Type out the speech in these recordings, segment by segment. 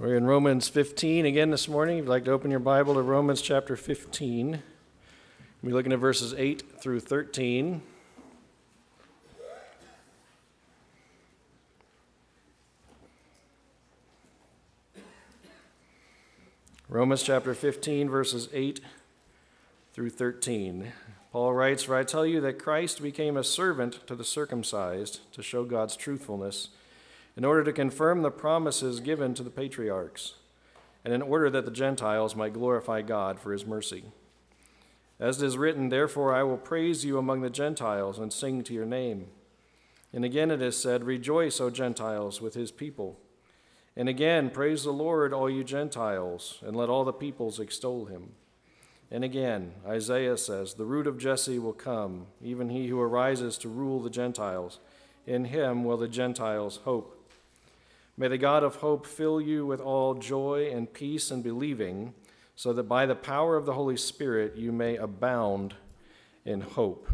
We're in Romans 15 again this morning. If you'd like to open your Bible to Romans chapter 15, we're looking at verses 8 through 13. Romans chapter 15, verses 8 through 13. Paul writes, "For I tell you that Christ became a servant to the circumcised to show God's truthfulness, in order to confirm the promises given to the patriarchs, and in order that the Gentiles might glorify God for his mercy. As it is written, therefore I will praise you among the Gentiles and sing to your name. And again it is said, rejoice, O Gentiles, with his people. And again, praise the Lord, all you Gentiles, and let all the peoples extol him. And again, Isaiah says, the root of Jesse will come, even he who arises to rule the Gentiles. In him will the Gentiles hope. May the God of hope fill you with all joy and peace in believing, so that by the power of the Holy Spirit you may abound in hope."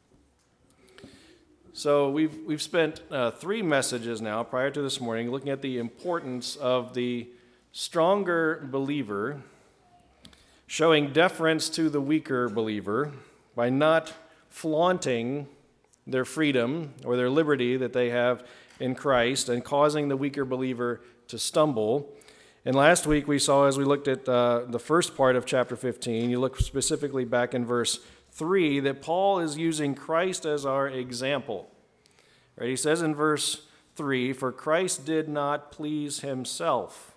So we've spent 3 messages now prior to this morning looking at the importance of the stronger believer showing deference to the weaker believer by not flaunting their freedom or their liberty that they have in Christ and causing the weaker believer to stumble. And last week we saw, as we looked at the first part of chapter 15, you look specifically back in verse 3, that Paul is using Christ as our example. Right? He says in verse 3, "For Christ did not please himself."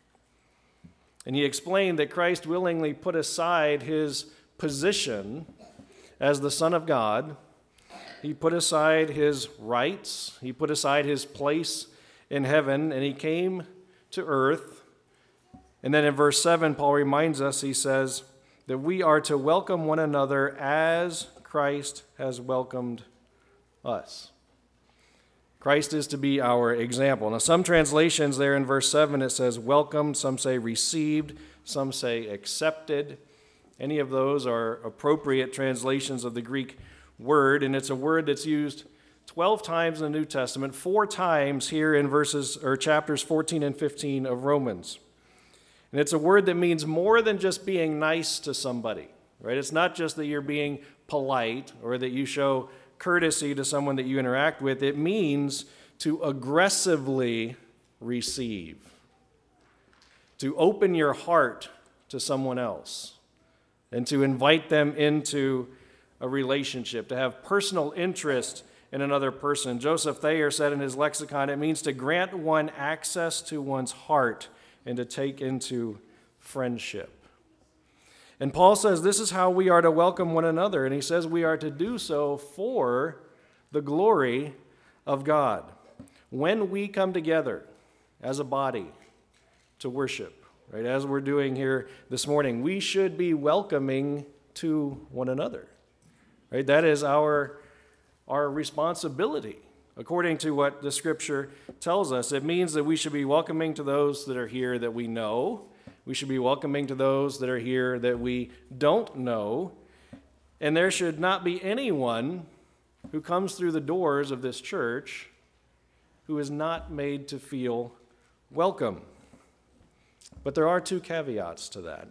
And he explained that Christ willingly put aside his position as the Son of God. He put aside his rights, he put aside his place in heaven, and he came to earth. And then in verse 7, Paul reminds us, he says, that we are to welcome one another as Christ has welcomed us. Christ is to be our example. Now, some translations there in verse 7, it says welcomed, some say received, some say accepted. Any of those are appropriate translations of the Greek word, and it's a word that's used 12 times in the New Testament, 4 times here in chapters 14 and 15 of Romans. And it's a word that means more than just being nice to somebody, right? It's not just that you're being polite or that you show courtesy to someone that you interact with. It means to aggressively receive, to open your heart to someone else, and to invite them into a relationship, to have personal interest in another person. Joseph Thayer said in his lexicon, it means to grant one access to one's heart and to take into friendship. And Paul says this is how we are to welcome one another, and he says we are to do so for the glory of God. When we come together as a body to worship, right, as we're doing here this morning, we should be welcoming to one another. Right? That is our responsibility, according to what the Scripture tells us. It means that we should be welcoming to those that are here that we know. We should be welcoming to those that are here that we don't know. And there should not be anyone who comes through the doors of this church who is not made to feel welcome. But there are 2 caveats to that.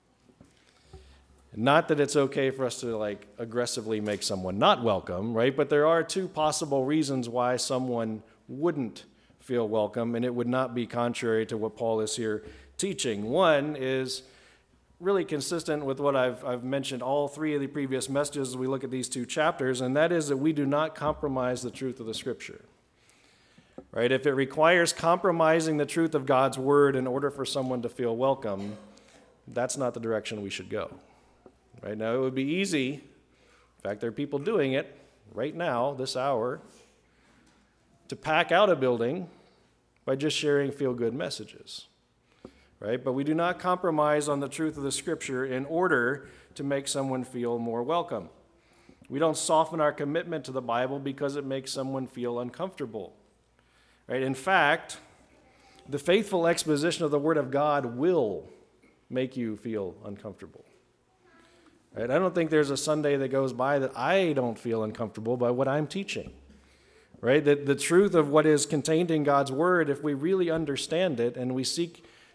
Not that it's okay for us to aggressively make someone not welcome, right? But there are 2 possible reasons why someone wouldn't feel welcome, and it would not be contrary to what Paul is here teaching. One is really consistent with what I've mentioned all 3 of the previous messages as we look at these 2 chapters, and that is that we do not compromise the truth of the Scripture. Right? If it requires compromising the truth of God's Word in order for someone to feel welcome, that's not the direction we should go. Right now, it would be easy, in fact, there are people doing it right now, this hour, to pack out a building by just sharing feel-good messages. Right? But we do not compromise on the truth of the Scripture in order to make someone feel more welcome. We don't soften our commitment to the Bible because it makes someone feel uncomfortable. Right? In fact, the faithful exposition of the Word of God will make you feel uncomfortable. Right? I don't think there's a Sunday that goes by that I don't feel uncomfortable by what I'm teaching. Right? The truth of what is contained in God's Word, if we really understand it and we seek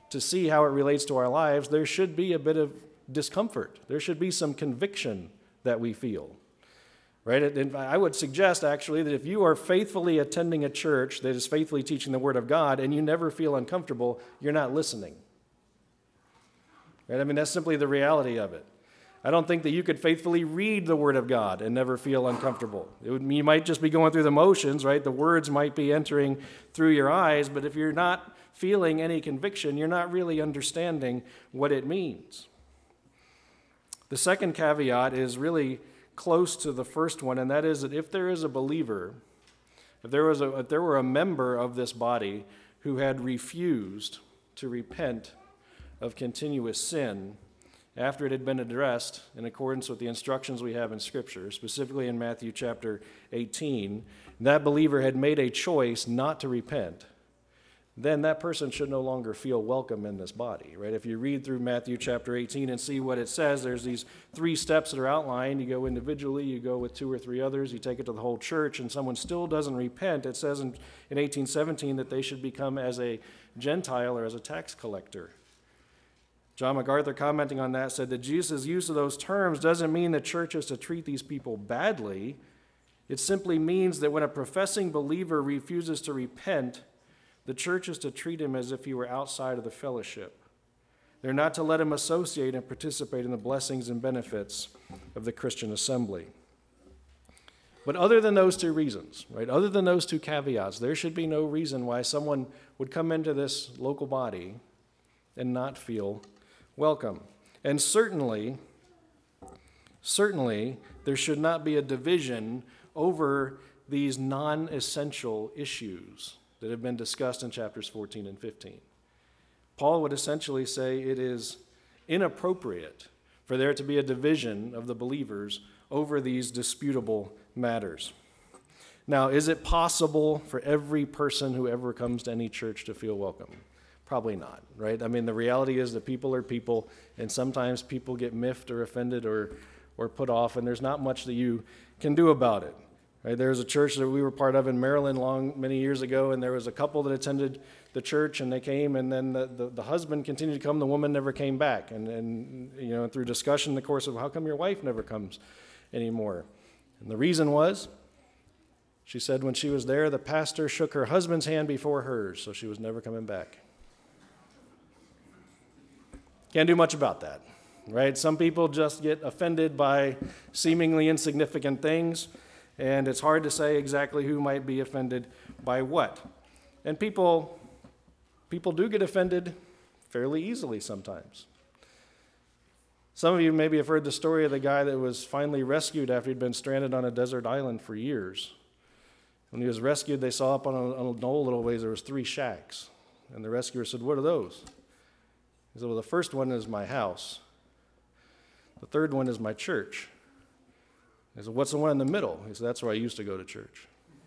to see how it relates to our lives, there should be a bit of discomfort. There should be some conviction that we feel. Right? And I would suggest, actually, that if you are faithfully attending a church that is faithfully teaching the Word of God and you never feel uncomfortable, you're not listening. Right? I mean, that's simply the reality of it. I don't think that you could faithfully read the Word of God and never feel uncomfortable. You might just be going through the motions, right? The words might be entering through your eyes, but if you're not feeling any conviction, you're not really understanding what it means. The second caveat is really close to the first one, and that is that if there is a believer, if there were a member of this body who had refused to repent of continuous sin after it had been addressed in accordance with the instructions we have in Scripture, specifically in Matthew chapter 18, that believer had made a choice not to repent, then that person should no longer feel welcome in this body, right? If you read through Matthew chapter 18 and see what it says, there's these 3 steps that are outlined. You go individually, you go with 2 or 3 others, you take it to the whole church, and someone still doesn't repent. It says in 18:17 that they should become as a Gentile or as a tax collector. John MacArthur, commenting on that, said that Jesus' use of those terms doesn't mean the church is to treat these people badly. It simply means that when a professing believer refuses to repent, the church is to treat him as if he were outside of the fellowship. They're not to let him associate and participate in the blessings and benefits of the Christian assembly. But other than those 2 reasons, right, other than those 2 caveats, there should be no reason why someone would come into this local body and not feel welcome. And certainly, there should not be a division over these non-essential issues that have been discussed in chapters 14 and 15. Paul would essentially say it is inappropriate for there to be a division of the believers over these disputable matters. Now, is it possible for every person who ever comes to any church to feel welcome? Probably not, right? I mean, the reality is that people are people, and sometimes people get miffed or offended or put off, and there's not much that you can do about it. Right, there was a church that we were part of in Maryland many years ago, and there was a couple that attended the church, and they came, and then the husband continued to come, the woman never came back. And you know, through discussion in the course of, how come your wife never comes anymore? And the reason was, she said when she was there, the pastor shook her husband's hand before hers, so she was never coming back. Can't do much about that, right? Some people just get offended by seemingly insignificant things, and it's hard to say exactly who might be offended by what. And people do get offended fairly easily sometimes. Some of you maybe have heard the story of the guy that was finally rescued after he'd been stranded on a desert island for years. When he was rescued, they saw up on a knoll a little ways, there was 3 shacks. And the rescuer said, "What are those?" He said, "Well, the first one is my house. The third one is my church." He said, "What's the one in the middle?" He said, "That's where I used to go to church."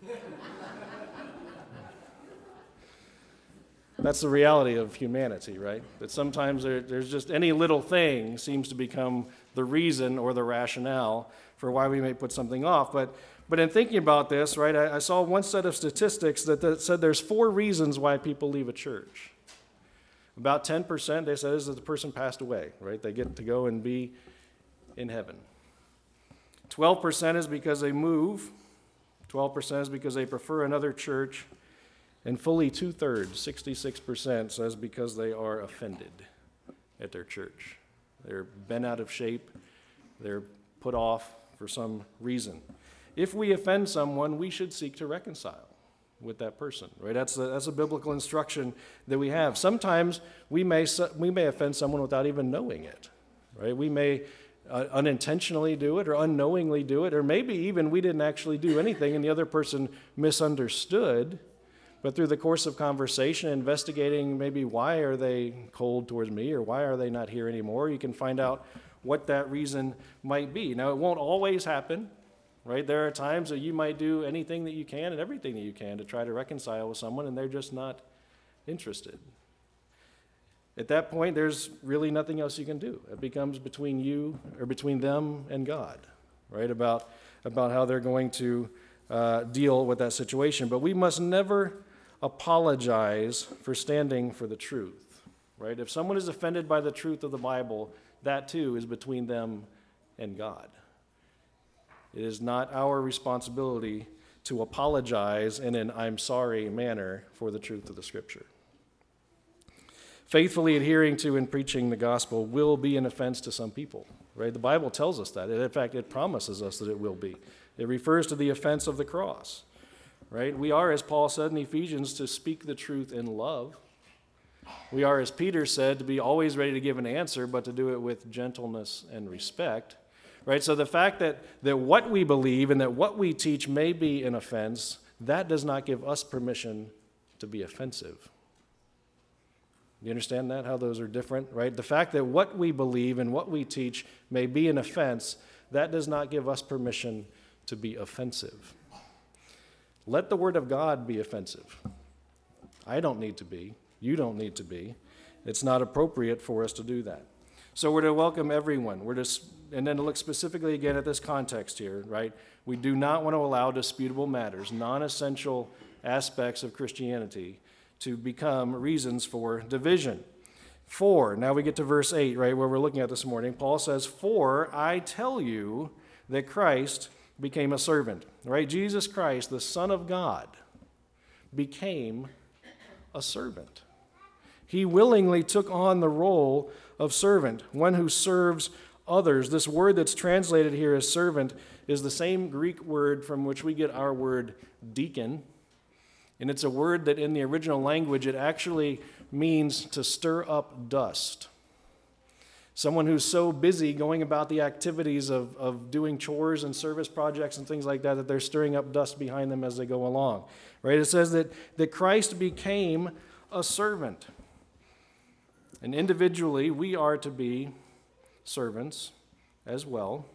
That's the reality of humanity, right? That sometimes there's just any little thing seems to become the reason or the rationale for why we may put something off. But in thinking about this, right, I saw one set of statistics that said there's 4 reasons why people leave a church. About 10%, they said, is that the person passed away, right? They get to go and be in heaven. 12% is because they move. 12% is because they prefer another church. And fully 2/3, 66%, says because they are offended at their church. They're bent out of shape. They're put off for some reason. If we offend someone, we should seek to reconcile with that person, right? That's a biblical instruction that we have. Sometimes we may offend someone without even knowing it, right? We may unintentionally do it or unknowingly do it, or maybe even we didn't actually do anything and the other person misunderstood. But through the course of conversation, investigating maybe why are they cold towards me or why are they not here anymore, you can find out what that reason might be. Now, it won't always happen, right? There are times that you might do anything that you can and everything that you can to try to reconcile with someone, and they're just not interested. At that point, there's really nothing else you can do. It becomes between you or between them and God, right? About how they're going to deal with that situation. But we must never apologize for standing for the truth. right? If someone is offended by the truth of the Bible, that too is between them and God. It is not our responsibility to apologize in an I'm sorry manner for the truth of the Scripture. Faithfully adhering to and preaching the gospel will be an offense to some people, right? The Bible tells us that. In fact, it promises us that it will be. It refers to the offense of the cross, right? We are, as Paul said in Ephesians, to speak the truth in love. We are, as Peter said, to be always ready to give an answer, but to do it with gentleness and respect. Right, so the fact that what we believe and that what we teach may be an offense, that does not give us permission to be offensive. You understand that, how those are different, right? The fact that what we believe and what we teach may be an offense, that does not give us permission to be offensive. Let the Word of God be offensive. I don't need to be. You don't need to be. It's not appropriate for us to do that. So we're to welcome everyone. And then to look specifically again at this context here, right? We do not want to allow disputable matters, non-essential aspects of Christianity, to become reasons for division. For, now we get to verse 8, right, where we're looking at this morning. Paul says, "For I tell you that Christ became a servant." Right? Jesus Christ, the Son of God, became a servant. He willingly took on the role of servant, one who serves others. This word that's translated here as servant is the same Greek word from which we get our word deacon. And it's a word that in the original language, it actually means to stir up dust. Someone who's so busy going about the activities of doing chores and service projects and things like that, that they're stirring up dust behind them as they go along. Right? It says that Christ became a servant. And individually, we are to be servants as well.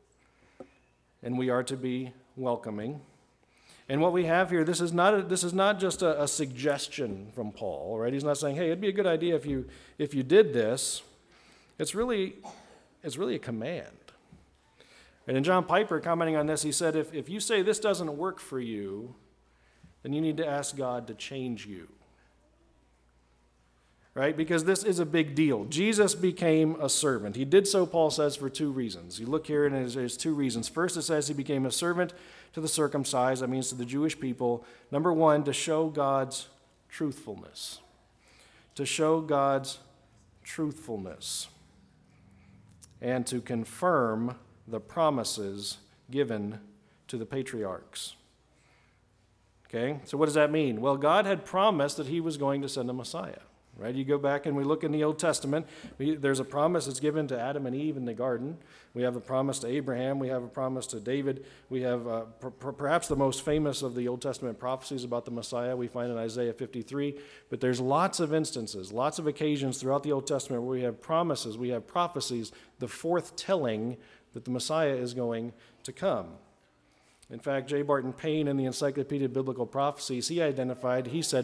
And we are to be welcoming. And what we have here, this is not just a suggestion from Paul, right? He's not saying, hey, it'd be a good idea if you did this. It's really a command. And in John Piper commenting on this, he said, if you say this doesn't work for you, then you need to ask God to change you. Right? Because this is a big deal. Jesus became a servant. He did so, Paul says, for two reasons. You look here and there's two reasons. First, it says he became a servant to the circumcised. That means to the Jewish people. Number one, to show God's truthfulness. To show God's truthfulness. And to confirm the promises given to the patriarchs. Okay? So what does that mean? Well, God had promised that he was going to send a Messiah. Right? You go back and we look in the Old Testament, there's a promise that's given to Adam and Eve in the garden. We have a promise to Abraham. We have a promise to David. We have perhaps the most famous of the Old Testament prophecies about the Messiah we find in Isaiah 53. But there's lots of instances, lots of occasions throughout the Old Testament where we have promises, we have prophecies, the foretelling that the Messiah is going to come. In fact, J. Barton Payne in the Encyclopedia of Biblical Prophecies, he said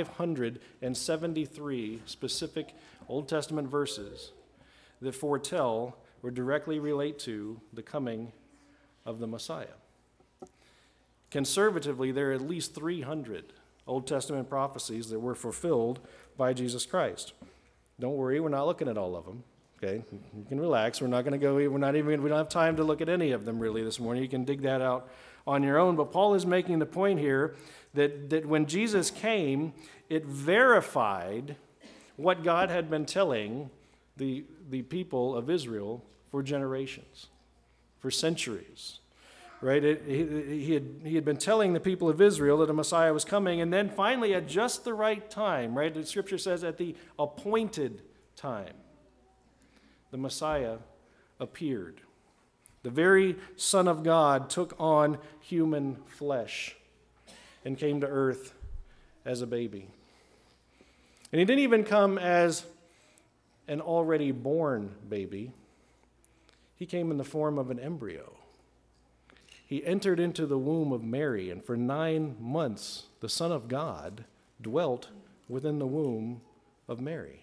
573 specific Old Testament verses that foretell or directly relate to the coming of the Messiah. Conservatively, there are at least 300 Old Testament prophecies that were fulfilled by Jesus Christ. Don't worry, we're not looking at all of them. Okay, you can relax. We don't have time to look at any of them really this morning. You can dig that out on your own. But Paul is making the point here that when Jesus came, it verified what God had been telling the people of Israel for generations, for centuries. Right? He had been telling the people of Israel that a Messiah was coming, and then finally at just the right time, right? The Scripture says at the appointed time, the Messiah appeared. The very Son of God took on human flesh and came to earth as a baby. And he didn't even come as an already born baby. He came in the form of an embryo. He entered into the womb of Mary, and for 9 months, the Son of God dwelt within the womb of Mary.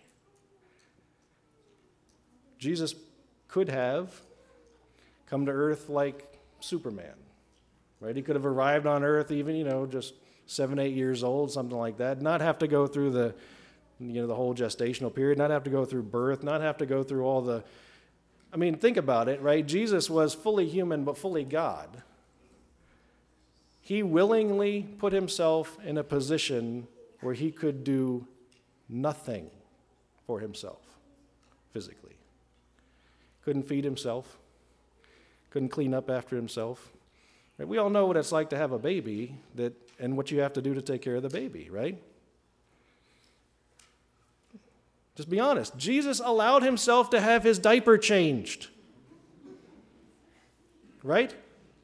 Jesus could have come to earth like Superman, right? He could have arrived on earth even, just 7, 8 years old, something like that, not have to go through the the whole gestational period, not have to go through birth, not have to go through all the... I mean, think about it, right? Jesus was fully human but fully God. He willingly put himself in a position where he could do nothing for himself physically. Couldn't feed himself, couldn't clean up after himself. Right? We all know what it's like to have a baby and what you have to do to take care of the baby, right? Just be honest. Jesus allowed himself to have his diaper changed. Right?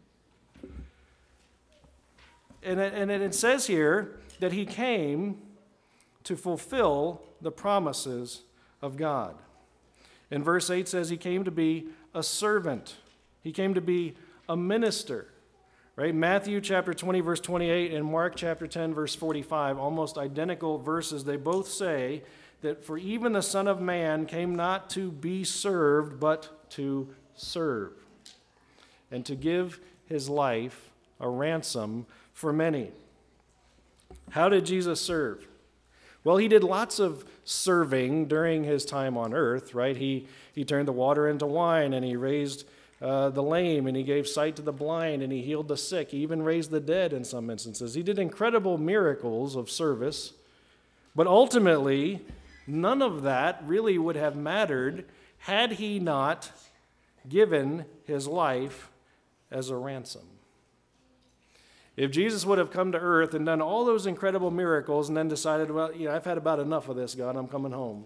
And it says here that he came to fulfill the promises of God. In verse 8 says he came to be a servant. He came to be a minister. Right? Matthew chapter 20, verse 28, and Mark chapter 10, verse 45, almost identical verses. They both say that for even the Son of Man came not to be served, but to serve, and to give his life a ransom for many. How did Jesus serve? Well, he did lots of serving during his time on earth, right? He turned the water into wine, and he raised the lame, and he gave sight to the blind, and he healed the sick. He even raised the dead in some instances. He did incredible miracles of service, but ultimately, none of that really would have mattered had he not given his life as a ransom. If Jesus would have come to earth and done all those incredible miracles and then decided, well, I've had about enough of this, God, I'm coming home,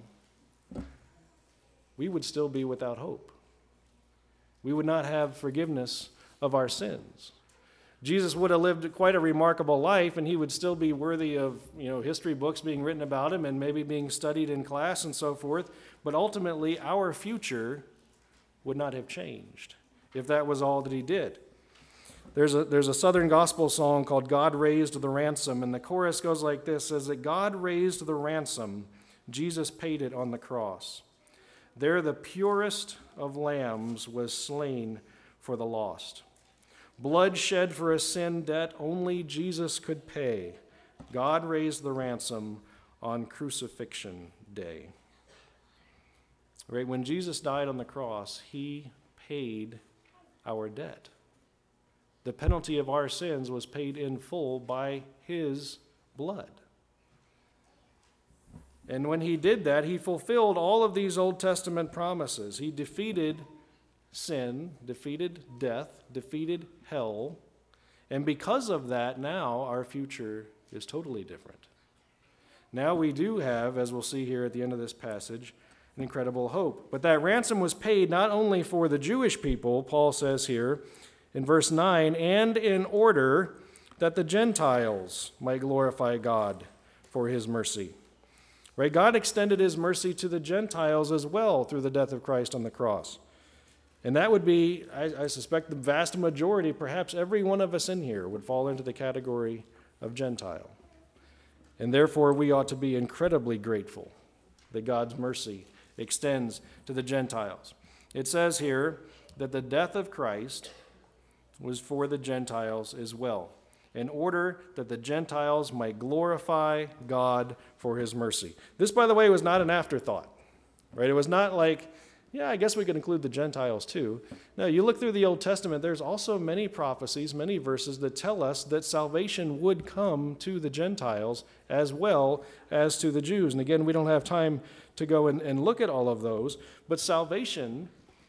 we would still be without hope. We would not have forgiveness of our sins. Jesus would have lived quite a remarkable life, and he would still be worthy of, history books being written about him and maybe being studied in class and so forth. But ultimately, our future would not have changed if that was all that he did. There's a Southern gospel song called God Raised the Ransom, and the chorus goes like this, says that God raised the ransom, Jesus paid it on the cross. There the purest of lambs was slain for the lost. Blood shed for a sin debt only Jesus could pay. God raised the ransom on crucifixion day. Right? When Jesus died on the cross, he paid our debt. The penalty of our sins was paid in full by his blood. And when he did that, he fulfilled all of these Old Testament promises. He defeated sin, defeated death, defeated hell. And because of that, now our future is totally different. Now we do have, as we'll see here at the end of this passage, an incredible hope. But that ransom was paid not only for the Jewish people, Paul says here in verse 9, and in order that the Gentiles might glorify God for his mercy. Right? God extended his mercy to the Gentiles as well through the death of Christ on the cross. And that would be, I suspect, the vast majority, perhaps every one of us in here would fall into the category of Gentile. And therefore, we ought to be incredibly grateful that God's mercy extends to the Gentiles. It says here that the death of Christ was for the Gentiles as well, in order that the Gentiles might glorify God for his mercy. This, by the way, was not an afterthought, right? It was not like, I guess we could include the Gentiles too. No, you look through the Old Testament, there's also many prophecies, many verses that tell us that salvation would come to the Gentiles as well as to the Jews. And again, we don't have time to go and look at all of those, but salvation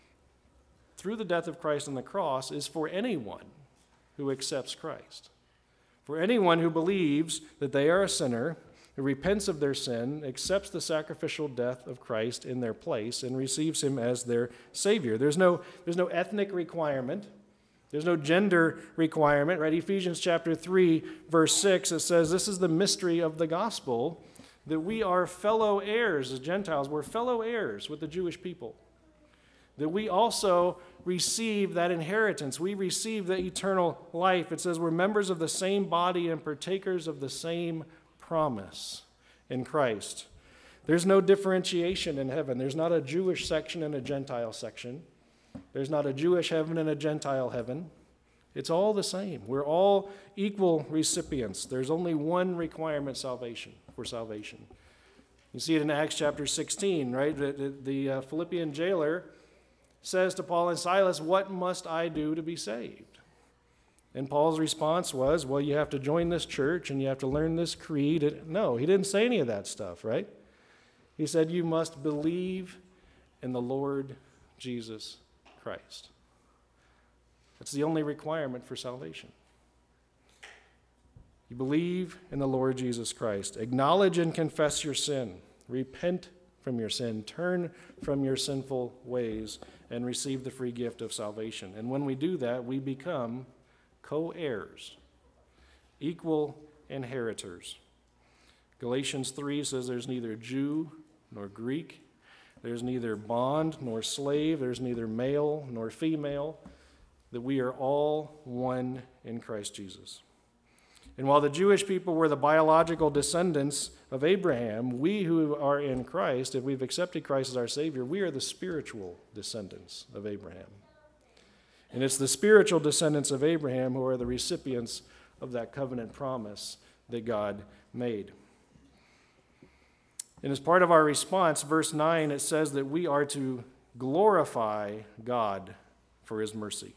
through the death of Christ on the cross is for anyone who accepts Christ. For anyone who believes that they are a sinner, who repents of their sin, accepts the sacrificial death of Christ in their place, and receives him as their Savior. There's no ethnic requirement. There's no gender requirement, right? Ephesians chapter 3, verse 6, it says, this is the mystery of the gospel, that we are fellow heirs as Gentiles. We're fellow heirs with the Jewish people. That we also receive that inheritance. We receive the eternal life. It says we're members of the same body and partakers of the same promise in Christ. There's no differentiation in heaven. There's not a Jewish section and a Gentile section. There's not a Jewish heaven and a Gentile heaven. It's all the same. We're all equal recipients. There's only one requirement for salvation. You see it in Acts chapter 16, right? The Philippian jailer says to Paul and Silas, "What must I do to be saved?" And Paul's response was, "Well, you have to join this church and you have to learn this creed." No, he didn't say any of that stuff, right? He said, "You must believe in the Lord Jesus Christ." That's the only requirement for salvation. You believe in the Lord Jesus Christ. Acknowledge and confess your sin. Repent from your sin. Turn from your sinful ways and receive the free gift of salvation. And when we do that, we become co-heirs, equal inheritors. Galatians 3 says there's neither Jew nor Greek. There's neither bond nor slave. There's neither male nor female. That we are all one in Christ Jesus. And while the Jewish people were the biological descendants of Abraham, we who are in Christ, if we've accepted Christ as our Savior, we are the spiritual descendants of Abraham. And it's the spiritual descendants of Abraham who are the recipients of that covenant promise that God made. And as part of our response, verse 9, it says that we are to glorify God for his mercy.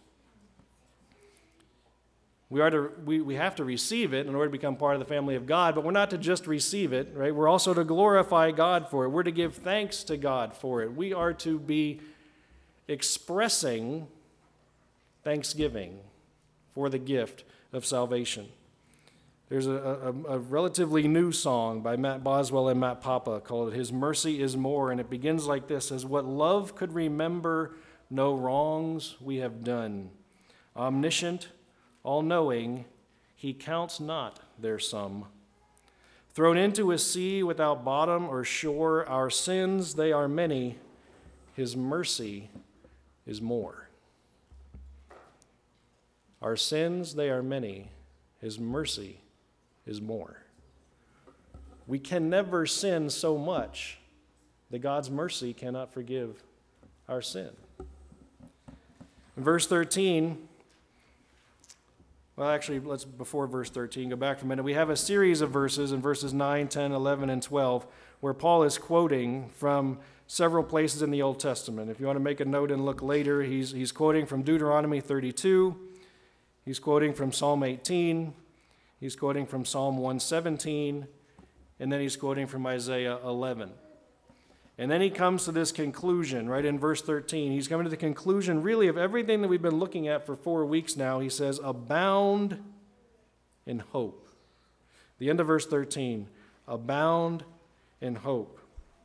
We have to receive it in order to become part of the family of God, but we're not to just receive it, right? We're also to glorify God for it. We're to give thanks to God for it. We are to be expressing thanksgiving for the gift of salvation. There's a relatively new song by Matt Boswell and Matt Papa called "His Mercy is More," and it begins like this: "As what love could remember no wrongs we have done. Omniscient, all-knowing, he counts not their sum. Thrown into a sea without bottom or shore, our sins, they are many, his mercy is more." Our sins, they are many, his mercy is more. We can never sin so much that God's mercy cannot forgive our sin. In verse 13, well, actually, before verse 13, go back for a minute. We have a series of verses in verses 9, 10, 11, and 12 where Paul is quoting from several places in the Old Testament. If you want to make a note and look later, he's quoting from Deuteronomy 32. He's quoting from Psalm 18. He's quoting from Psalm 117. And then he's quoting from Isaiah 11. And then he comes to this conclusion, right in verse 13. He's coming to the conclusion, really, of everything that we've been looking at for 4 weeks now. He says, abound in hope. The end of verse 13, abound in hope.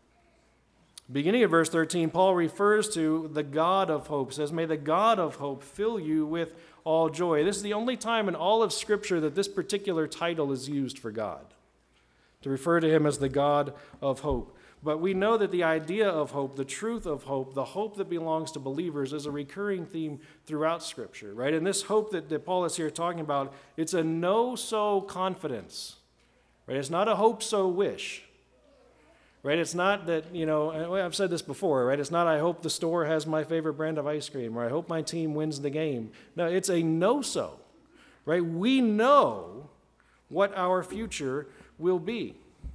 Beginning of verse 13, Paul refers to the God of hope. Says, may the God of hope fill you with all joy. This is the only time in all of Scripture that this particular title is used for God, to refer to him as the God of hope. But we know that the idea of hope, the truth of hope, the hope that belongs to believers is a recurring theme throughout Scripture, right? And this hope that Paul is here talking about, it's a no-so confidence, right? It's not a hope-so wish, right? It's not that, I've said this before, right? It's not I hope the store has my favorite brand of ice cream, or I hope my team wins the game. No, it's a no-so, right? We know what our future will be.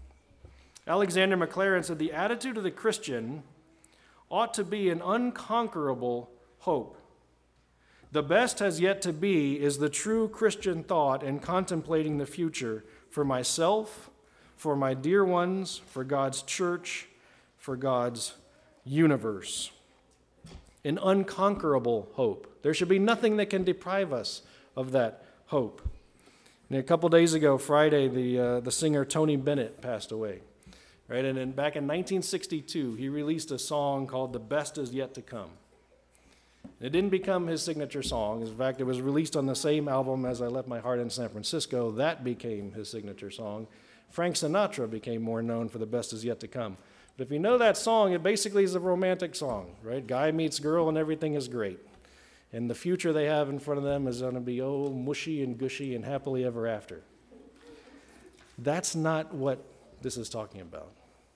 Alexander Maclaren said, the attitude of the Christian ought to be an unconquerable hope. The best has yet to be is the true Christian thought in contemplating the future for myself, for my dear ones, for God's church, for God's universe. An unconquerable hope. There should be nothing that can deprive us of that hope. And a couple days ago, Friday, the singer Tony Bennett passed away. Right, and then back in 1962, he released a song called "The Best Is Yet to Come." It didn't become his signature song. In fact, it was released on the same album as "I Left My Heart in San Francisco." That became his signature song. Frank Sinatra became more known for "The Best Is Yet to Come." But if you know that song, it basically is a romantic song, right? Guy meets girl and everything is great. And the future they have in front of them is going to be, mushy and gushy and happily ever after. That's not what this is talking about.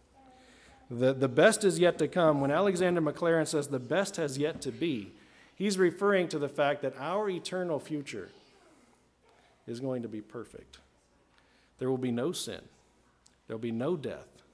The best is yet to come. When Alexander Maclaren says the best has yet to be, he's referring to the fact that our eternal future is going to be perfect. There will be no sin. There will be no death.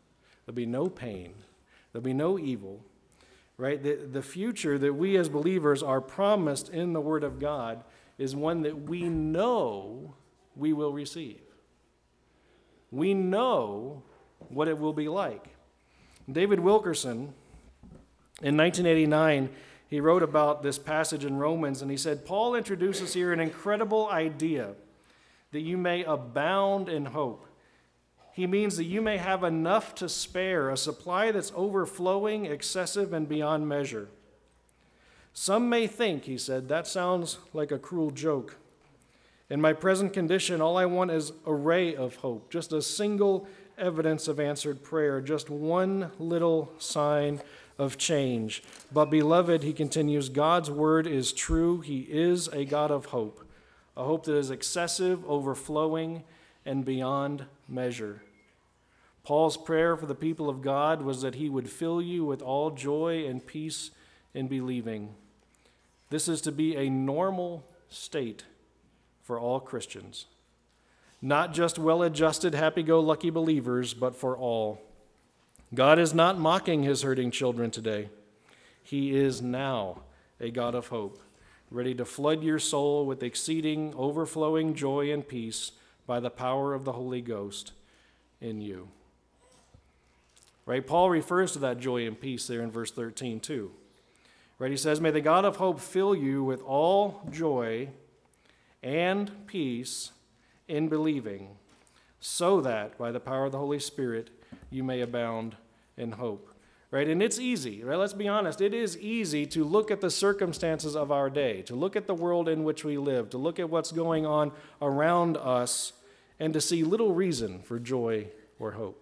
There'll be no pain. There'll be no evil, right? The future that we as believers are promised in the Word of God is one that we know we will receive. We know what it will be like. David Wilkerson, in 1989, he wrote about this passage in Romans, and he said, Paul introduces here an incredible idea that you may abound in hope. He means that you may have enough to spare, a supply that's overflowing, excessive, and beyond measure. Some may think, he said, that sounds like a cruel joke. In my present condition, all I want is a ray of hope, just a single evidence of answered prayer, just one little sign of change. But beloved, he continues, God's word is true. He is a God of hope, a hope that is excessive, overflowing, and beyond measure. Paul's prayer for the people of God was that he would fill you with all joy and peace in believing. This is to be a normal state for all Christians. Not just well-adjusted, happy-go-lucky believers, but for all. God is not mocking his hurting children today. He is now a God of hope, ready to flood your soul with exceeding, overflowing joy and peace by the power of the Holy Ghost in you. Right? Paul refers to that joy and peace there in verse 13 too. Right? He says, may the God of hope fill you with all joy and peace in believing, so that by the power of the Holy Spirit you may abound in hope. Right? And it's easy, right? Let's be honest. It is easy to look at the circumstances of our day, to look at the world in which we live, to look at what's going on around us, and to see little reason for joy or hope.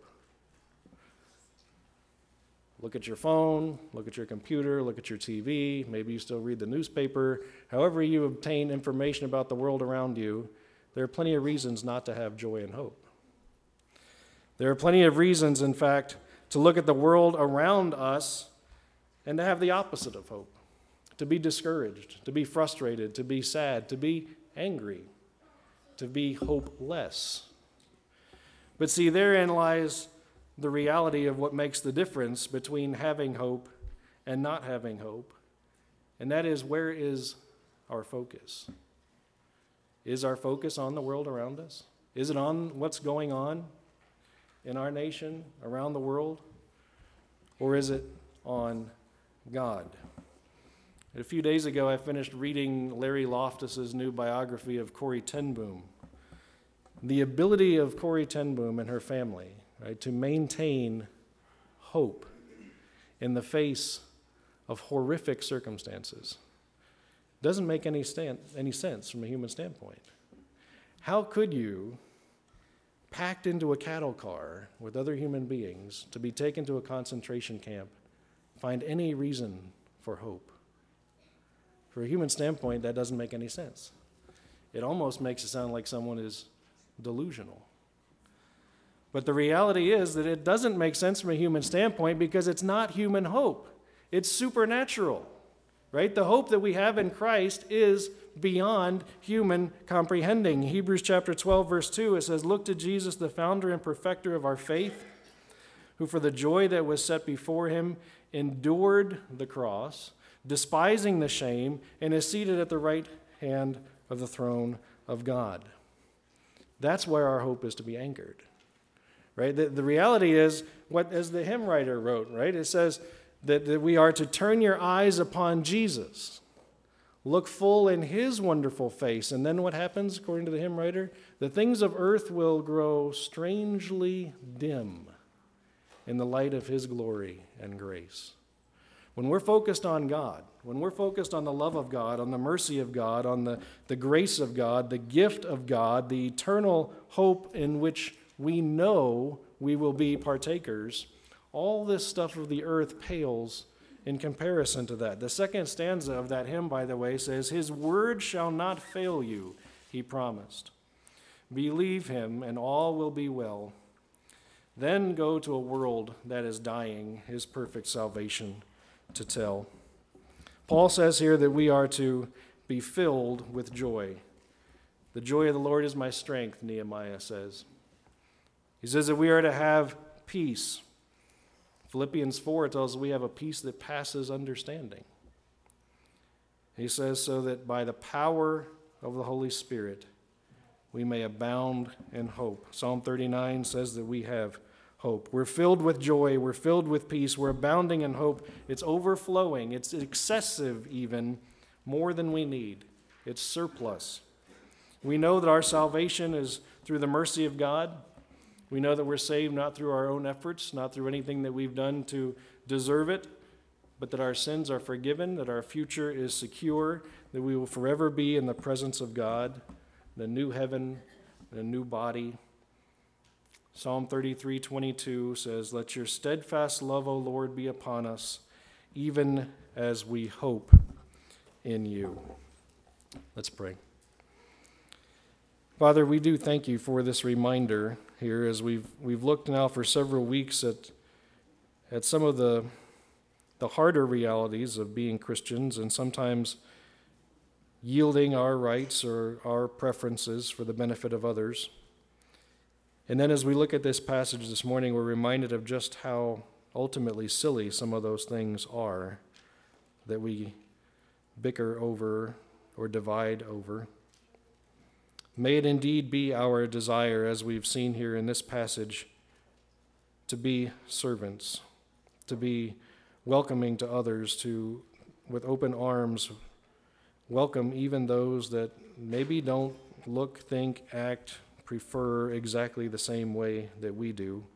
Look at your phone, look at your computer, look at your TV, maybe you still read the newspaper. However you obtain information about the world around you, there are plenty of reasons not to have joy and hope. There are plenty of reasons, in fact, to look at the world around us and to have the opposite of hope, to be discouraged, to be frustrated, to be sad, to be angry, to be hopeless. But see, therein lies the reality of what makes the difference between having hope and not having hope, and that is, where is our focus? Is our focus on the world around us? Is it on what's going on in our nation, around the world? Or is it on God? A few days ago, I finished reading Larry Loftus's new biography of Corrie ten Boom. The ability of Corrie ten Boom and her family, right, to maintain hope in the face of horrific circumstances doesn't make any sense from a human standpoint. How could you, packed into a cattle car with other human beings to be taken to a concentration camp, find any reason for hope? For a human standpoint, that doesn't make any sense. It almost makes it sound like someone is delusional. But the reality is that it doesn't make sense from a human standpoint because it's not human hope. It's supernatural, right? The hope that we have in Christ is beyond human comprehending. Hebrews chapter 12, verse 2, it says, look to Jesus, the founder and perfecter of our faith, who for the joy that was set before him endured the cross, despising the shame, and is seated at the right hand of the throne of God. That's where our hope is to be anchored. Right? The reality is, what as the hymn writer wrote, right? It says that we are to turn your eyes upon Jesus. Look full in his wonderful face. And then what happens, according to the hymn writer? The things of earth will grow strangely dim in the light of his glory and grace. When we're focused on God, when we're focused on the love of God, on the mercy of God, on the grace of God, the gift of God, the eternal hope in which we know we will be partakers, all this stuff of the earth pales in comparison to that. The second stanza of that hymn, by the way, says, his word shall not fail you, he promised. Believe him, and all will be well. Then go to a world that is dying, his perfect salvation to tell. Paul says here that we are to be filled with joy. The joy of the Lord is my strength, Nehemiah says. He says that we are to have peace. Philippians 4 tells us we have a peace that passes understanding. He says, so that by the power of the Holy Spirit, we may abound in hope. Psalm 39 says that we have hope. We're filled with joy. We're filled with peace. We're abounding in hope. It's overflowing. It's excessive even, more than we need. It's surplus. We know that our salvation is through the mercy of God. We know that we're saved not through our own efforts, not through anything that we've done to deserve it, but that our sins are forgiven, that our future is secure, that we will forever be in the presence of God, the new heaven, the new body. Psalm 33:22 says, let your steadfast love, O Lord, be upon us, even as we hope in you. Let's pray. Father, we do thank you for this reminder here as we've looked now for several weeks at some of the harder realities of being Christians and sometimes yielding our rights or our preferences for the benefit of others. And then as we look at this passage this morning, we're reminded of just how ultimately silly some of those things are that we bicker over or divide over. May it indeed be our desire, as we've seen here in this passage, to be servants, to be welcoming to others, to, with open arms, welcome even those that maybe don't look, think, act, prefer exactly the same way that we do,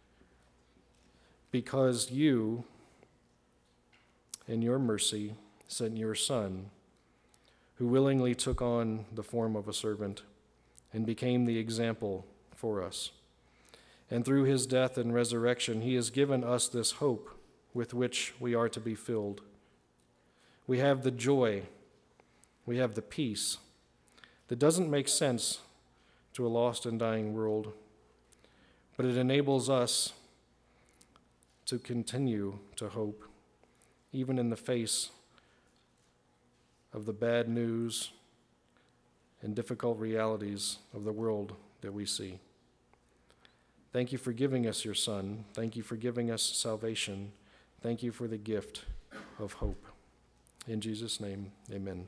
because you, in your mercy, sent your Son, who willingly took on the form of a servant and became the example for us. And through his death and resurrection, he has given us this hope with which we are to be filled. We have the joy, we have the peace that doesn't make sense to a lost and dying world, but it enables us to continue to hope, even in the face of the bad news and difficult realities of the world that we see. Thank you for giving us your Son. Thank you for giving us salvation. Thank you for the gift of hope. In Jesus' name, amen.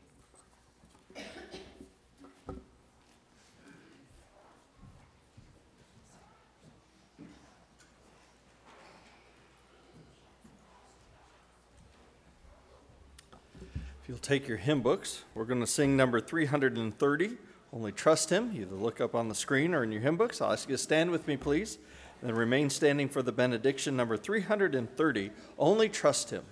If you'll take your hymn books, we're going to sing number 330, Only Trust Him. You either look up on the screen or in your hymn books. I'll ask you to stand with me, please, and remain standing for the benediction, number 330, Only Trust Him.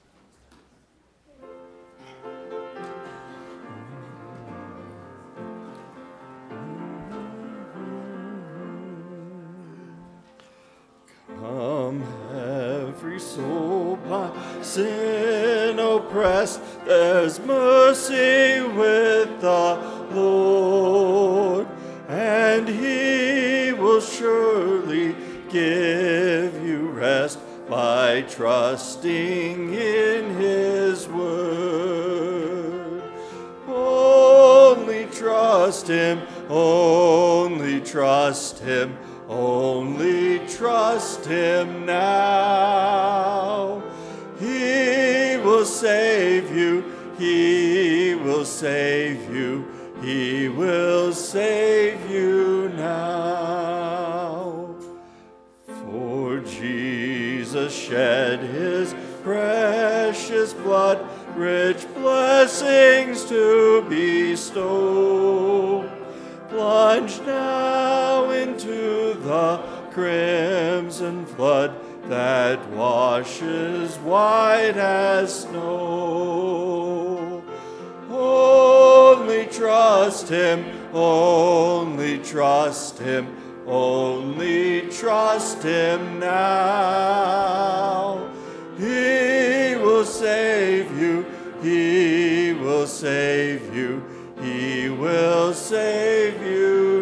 Come, every soul by sin oppressed, there's mercy with the Lord, and he will surely give you rest by trusting in his word. Only trust him, only trust him, only trust him now. He will save you, he will save you, he will save you now. For Jesus shed his precious blood, rich blessings to bestow. Plunge now into the crimson flood that washes white as snow. Only trust him, only trust him, only trust him now. He will save you, he will save you, he will save you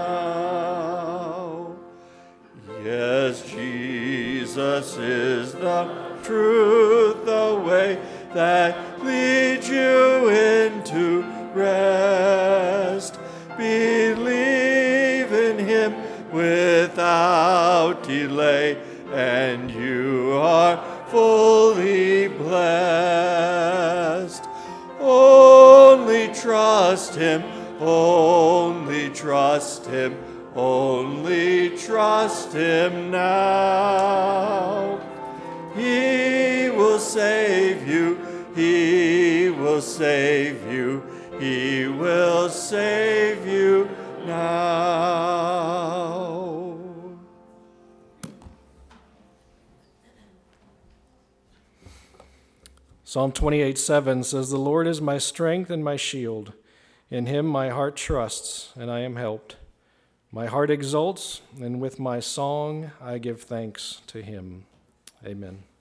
now. Yes, Jesus is the truth, the way that leads you into rest. Believe in him without delay, and you you are fully blessed. Only trust him, only trust him, only trust him now. He will save you, he will save you, he will save you now. Psalm 28:7 says, "The Lord is my strength and my shield. In him my heart trusts, and I am helped. My heart exults, and with my song I give thanks to him." Amen.